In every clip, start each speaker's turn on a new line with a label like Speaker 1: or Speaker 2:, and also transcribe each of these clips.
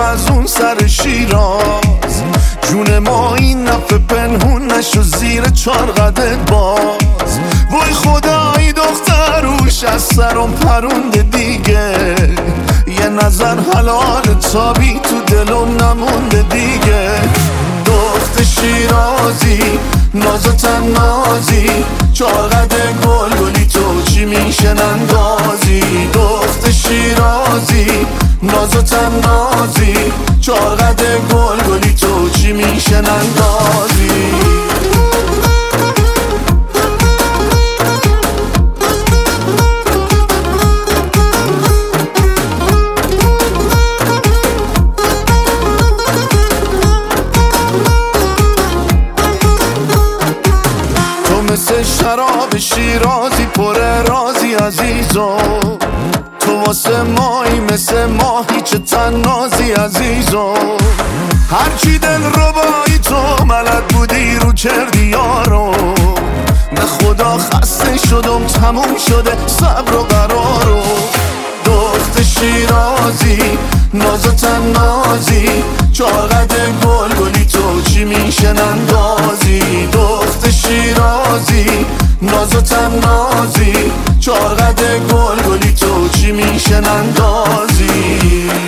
Speaker 1: از اون سر شیراز، جون ما این نفه پنهون نشو زیر چار قدت باز. وای خدایی دختر روش از سرم پرونده دیگه، یه نظر حلال تابی تو دلم نمونده دیگه. دخت شیرازی ناز و تنازی، چارقد گل گلی تو چی میشن اندازی. دخت شیرازی ناز و تنازی، چارقد گل گلی تو چی میشن اندازی. مثل شراب شیرازی پر رازی عزیزو، تو واسه مایی مثل ماهی چه تنازی عزیزو. هرچی دل ربایی تو ملد بودی رو کردی یارو، به خدا خسته شدم تموم شده صبر و قرارو. دخت شیرازی ناز و تنازی، چارقد گل گلی تو چی میشن اندازی. دخت شیرازی ناز و تنازی، چارقد گل گلی تو چی میشن اندازی.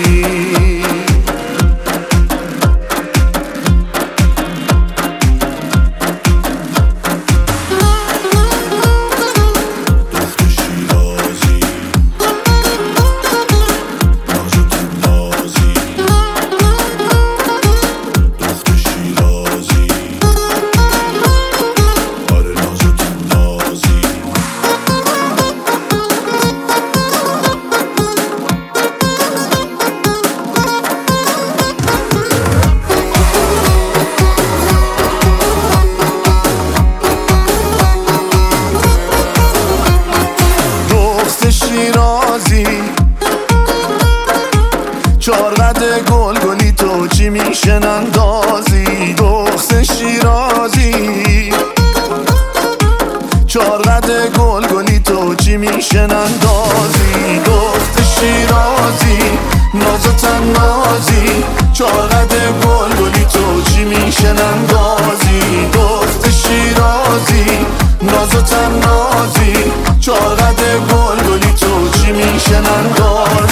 Speaker 1: شیرازی چارقد گل گلی تو چی میشن اندازی. دخت شیرازی چارقد گل گلی تو چی میشن اندازی. دخت شیرازی ناز و تنازی، چارقد گل گلی تو چی میشن اندازی. دخت شیرازی ناز و تنازی، چارقد گل گلی تو چی میشن اندازی.